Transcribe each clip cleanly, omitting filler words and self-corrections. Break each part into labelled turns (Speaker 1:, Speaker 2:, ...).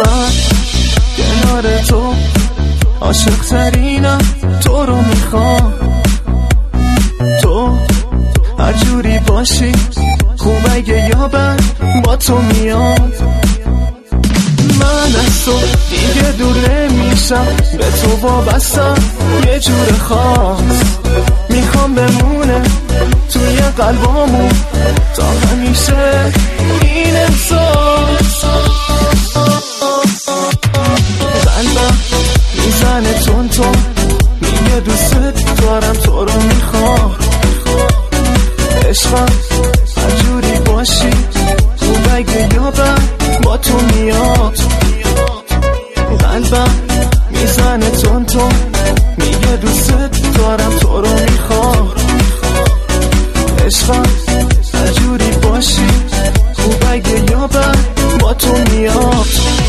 Speaker 1: من کنار تو عاشق ترینم، تو رو میخوام. تو هر جوری باشی خوب اگه یابم با تو میام. من از تو دیگه دور نمیشم، به تو وابستم یه جور خاص. میخوام بمونه توی قلبامون تا همیشه این احساس. قلبم میزنه تون تون، میگه دوست دارم، تو رو میخوام. عشقم هر جوری باشی خوب اگه یابم با تو میاد. قلبم میزنه تون تون، میگه دوست دارم، تو رو میخوام. عشقم هر جوری باشی خوب اگه یابم با تو میاد.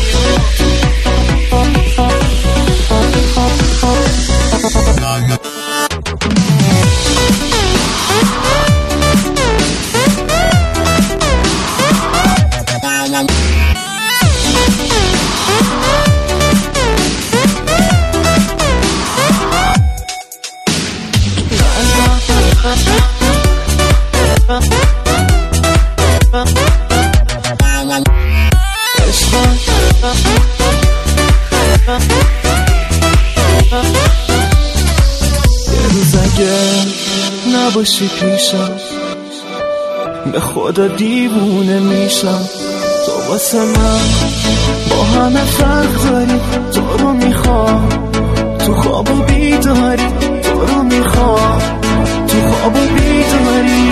Speaker 1: یه روز اگه نباشی پیشم به خدا دیوونه میشم. تو واسه من با همه فرق داری، تو رو میخوام. تو خواب و بیداری تو رو میخوام، تو خواب و بیداری.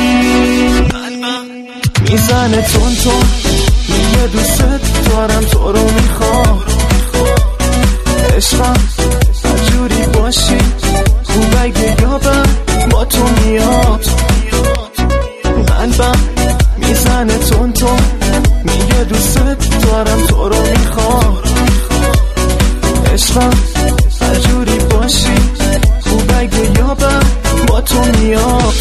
Speaker 1: میزنه تون تون، میگه دوست دارم، تو رو میخوام. عشقم هر جوری باشی خوب اگه یابم با تو میاد. قلبم میزنه تون تون، میگه دوست دارم، تو رو میخوام. عشقم هر جوری باشی خوب اگه یابم با تو میاد.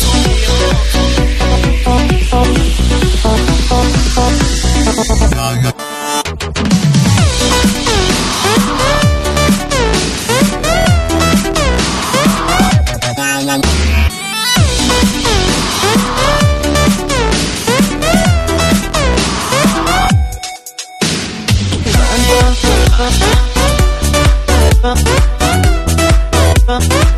Speaker 2: Bum, bum, bum.